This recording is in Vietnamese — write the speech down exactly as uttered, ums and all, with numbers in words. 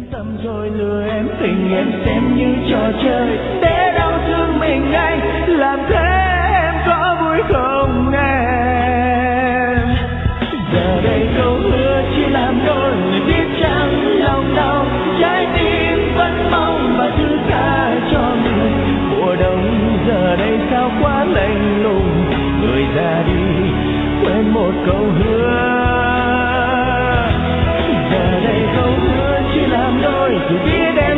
tâm rồi lừa em, tình em xem như trò chơi để đau thương mình anh. Làm thế em có vui không em? Giờ đây câu hứa chỉ làm đôi người biết chăng lòng đau, trái tim vẫn mong và thứ tha cho người. Mùa đông giờ đây sao quá lạnh lùng, người ra đi quên một câu hứa. Giờ đây câu hứa chỉ làm đôi dù biết em